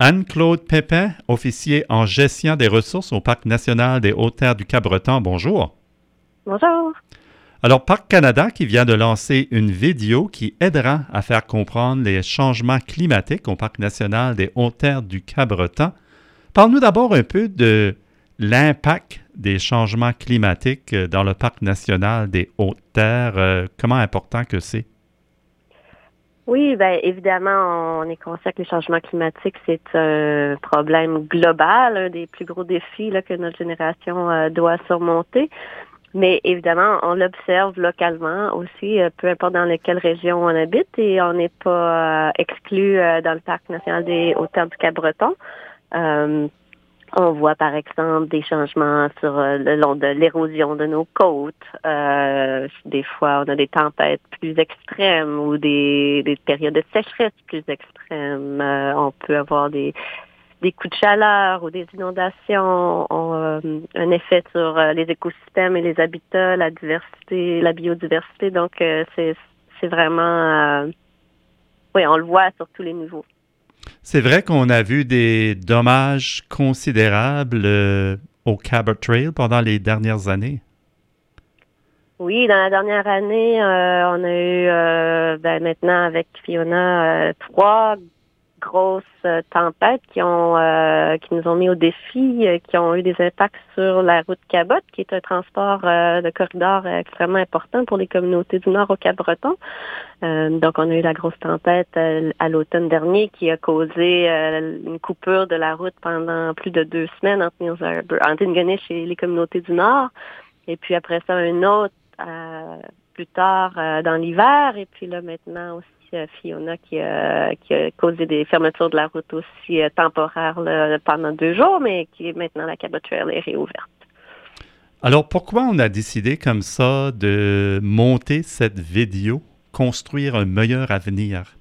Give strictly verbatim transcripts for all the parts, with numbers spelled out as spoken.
Anne-Claude Pépin, officier en gestion des ressources au Parc national des Hautes-Terres du Cabreton. Bonjour. Bonjour. Alors, Parc Canada qui vient de lancer une vidéo qui aidera à faire comprendre les changements climatiques au Parc national des Hautes-Terres du Cabreton. Parle-nous d'abord un peu de l'impact des changements climatiques dans le Parc national des Hautes-Terres. Euh, comment important que c'est? Oui, bien évidemment, on est conscient que les changements climatiques, c'est un problème global, un des plus gros défis là, que notre génération euh, doit surmonter. Mais évidemment, on l'observe localement aussi, euh, peu importe dans quelle région on habite, et on n'est pas euh, exclu euh, dans le Parc national des Hautes-Terres du Cabreton. Euh, On voit, par exemple, des changements sur euh, le long de l'érosion de nos côtes. Euh, des fois, on a des tempêtes plus extrêmes ou des, des périodes de sécheresse plus extrêmes. Euh, on peut avoir des, des coups de chaleur ou des inondations. ont euh, un effet sur euh, les écosystèmes et les habitats, la diversité, la biodiversité. Donc, euh, c'est, c'est vraiment... Euh, oui, on le voit sur tous les niveaux. C'est vrai qu'on a vu des dommages considérables euh, au Cabot Trail pendant les dernières années. Oui, dans la dernière année, euh, on a eu euh, ben, maintenant avec Fiona euh, trois grosses euh, tempêtes qui ont euh, qui nous ont mis au défi, euh, qui ont eu des impacts sur la route Cabot, qui est un transport euh, de corridor euh, extrêmement important pour les communautés du Nord au Cap-Breton. Euh, donc, on a eu la grosse tempête euh, à l'automne dernier qui a causé euh, une coupure de la route pendant plus de deux semaines entre Mills Harbor, entre Ingonish et les communautés du Nord. Et puis après ça, un autre euh, plus tard euh, dans l'hiver. Et puis là, maintenant aussi, euh, Fiona qui, euh, qui a causé des fermetures de la route aussi euh, temporaires là, pendant deux jours, mais qui est maintenant la Cabot Trail est réouverte. Alors, pourquoi on a décidé comme ça de monter cette vidéo, construire un meilleur avenir?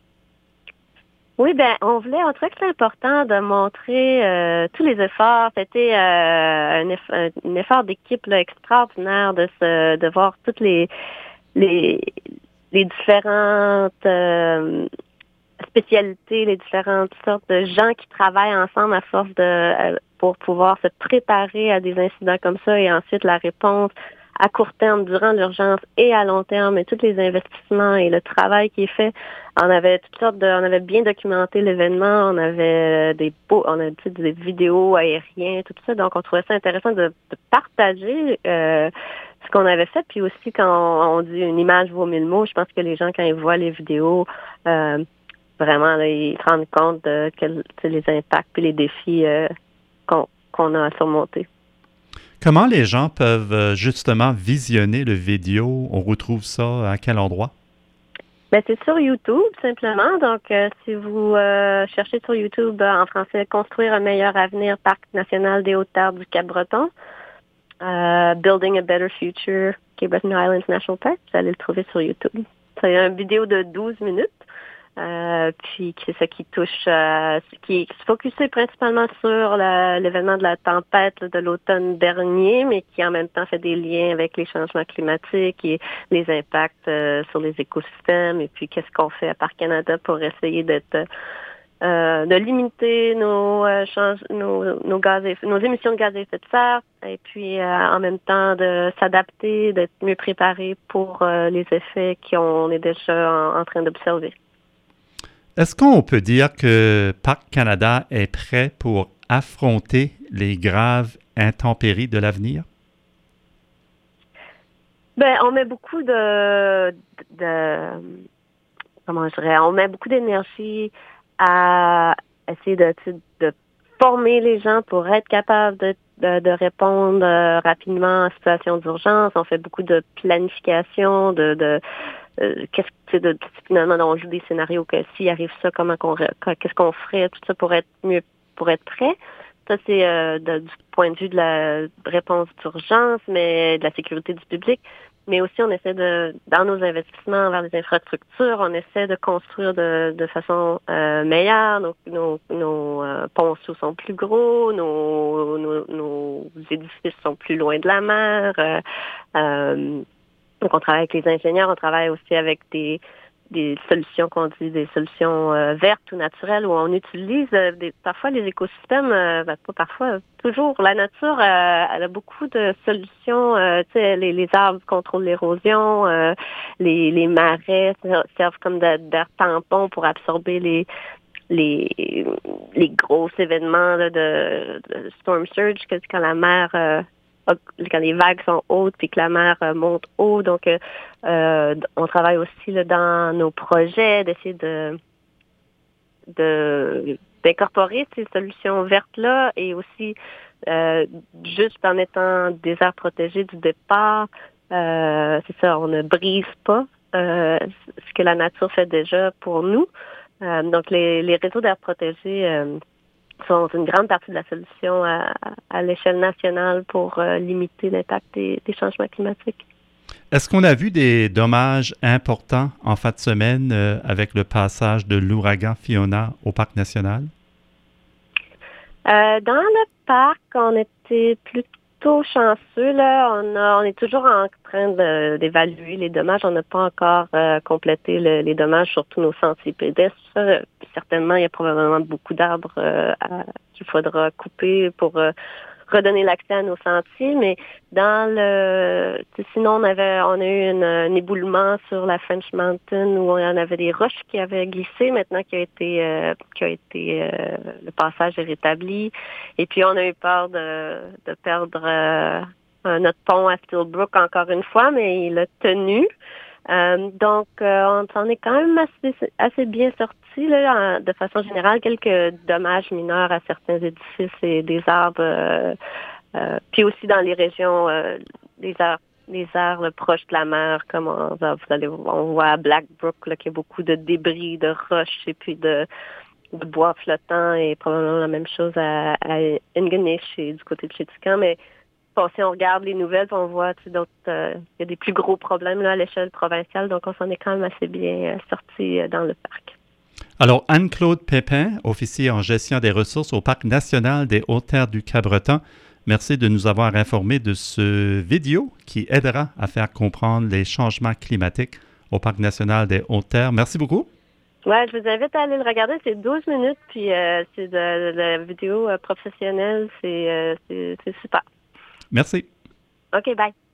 Oui, ben on voulait, on trouvait que c'est important de montrer euh, tous les efforts. C'était euh, un, eff- un, un effort d'équipe là, extraordinaire de se de voir toutes les les les différentes euh, spécialités, les différentes sortes de gens qui travaillent ensemble à force de euh, pour pouvoir se préparer à des incidents comme ça et ensuite la réponse à court terme, durant l'urgence et à long terme, et tous les investissements et le travail qui est fait. On avait toutes sortes de, on avait bien documenté l'événement, on avait des beaux, on a des vidéos aériennes, tout ça. Donc, on trouvait ça intéressant de, de partager euh, ce qu'on avait fait. Puis aussi, quand on, on dit une image vaut mille mots, je pense que les gens, quand ils voient les vidéos, euh, vraiment, là, ils se rendent compte de quels, les impacts et les défis euh, qu'on, qu'on a à surmonter. Comment les gens peuvent euh, justement visionner le vidéo? On retrouve ça à quel endroit? Ben, c'est sur YouTube, simplement. Donc, euh, si vous euh, cherchez sur YouTube euh, en français Construire un meilleur avenir, Parc national des Hautes-Terres du Cap-Breton, euh, Building a Better Future, Cape-Breton Islands National Park, vous allez le trouver sur YouTube. C'est une vidéo de douze minutes. Euh, puis c'est ça qui touche, euh, qui est focusé principalement sur la, l'événement de la tempête là, de l'automne dernier, mais qui en même temps fait des liens avec les changements climatiques et les impacts euh, sur les écosystèmes. Et puis qu'est-ce qu'on fait à Parc Canada pour essayer d'être euh, de limiter nos, euh, change, nos nos gaz, nos émissions de gaz à effet de serre, et puis euh, en même temps de s'adapter, d'être mieux préparé pour euh, les effets qu'on est déjà en, en train d'observer. Est-ce qu'on peut dire que Parc Canada est prêt pour affronter les graves intempéries de l'avenir? Ben, on met beaucoup de, de, comment je dirais, on met beaucoup d'énergie à essayer de, de former les gens pour être capables de, de, de répondre euh, rapidement en situation d'urgence. On fait beaucoup de planification, de, de euh, qu'est-ce que de, finalement on joue des scénarios que s'il arrive ça, comment qu'on qu'est-ce qu'on ferait, tout ça pour être mieux, pour être prêt. Ça, c'est euh, de, du point de vue de la réponse d'urgence, mais de la sécurité du public. Mais aussi, on essaie de, dans nos investissements vers les infrastructures, on essaie de construire de, de façon euh, meilleure. Nos, nos, nos euh, ponceaux sont plus gros, nos, nos, nos édifices sont plus loin de la mer. Euh, euh, donc, on travaille avec les ingénieurs, on travaille aussi avec des des solutions qu'on dit, des solutions euh, vertes ou naturelles où on utilise euh, des, parfois les écosystèmes, euh, ben, pas parfois, toujours. La nature, euh, elle a beaucoup de solutions. Euh, tu sais, les, les arbres contrôlent l'érosion, euh, les, les marais servent comme d'air tampon pour absorber les les les gros événements là, de, de storm surge, que quand la mer euh, quand les vagues sont hautes puis que la mer euh, monte haut. Donc, euh, euh, on travaille aussi là, dans nos projets d'essayer de, de d'incorporer ces solutions vertes-là et aussi euh, juste en étant des aires protégées du départ, euh, c'est ça, on ne brise pas euh, ce que la nature fait déjà pour nous. Euh, donc, les, les réseaux d'aires protégées euh, sont une grande partie de la solution à, à l'échelle nationale pour euh, limiter l'impact des, des changements climatiques. Est-ce qu'on a vu des dommages importants en fin de semaine euh, avec le passage de l'ouragan Fiona au parc national? Euh, dans le parc, on était plutôt chanceux. Là. On, a, on est toujours en train de, d'évaluer les dommages. On n'a pas encore euh, complété le, les dommages sur tous nos sentiers pédestres. Ça, certainement, il y a probablement beaucoup d'arbres euh, à, qu'il faudra couper pour euh, redonner l'accès à nos sentiers, mais dans le sinon on avait on a eu une, un éboulement sur la French Mountain où on avait des roches qui avaient glissé maintenant qui a été euh, qui a été euh, le passage est rétabli et puis on a eu peur de, de perdre euh, notre pont à Stillbrook encore une fois, mais il a tenu. Euh, donc, euh, on s'en est quand même assez, assez bien sorti là, en, de façon générale. Quelques dommages mineurs à certains édifices et des arbres, euh, euh, puis aussi dans les régions, euh, des arbres, des arbres proches de la mer, comme on, vous allez, on voit à Blackbrook là, qu'il y a beaucoup de débris, de roches et puis de, de bois flottants et probablement la même chose à, à Ingonish et du côté de Chéticamp, mais bon, si on regarde les nouvelles, on voit d'autres, euh, il y a des plus gros problèmes là, à l'échelle provinciale, donc on s'en est quand même assez bien euh, sorti euh, dans le parc. Alors, Anne-Claude Pépin, officier en gestion des ressources au Parc national des Hautes-Terres du Cabreton, merci de nous avoir informés de ce vidéo qui aidera à faire comprendre les changements climatiques au Parc national des Hautes-Terres. Merci beaucoup. Oui, je vous invite à aller le regarder. C'est douze minutes, puis euh, c'est de, de la vidéo euh, professionnelle. C'est, euh, c'est, c'est super. Merci. OK, bye.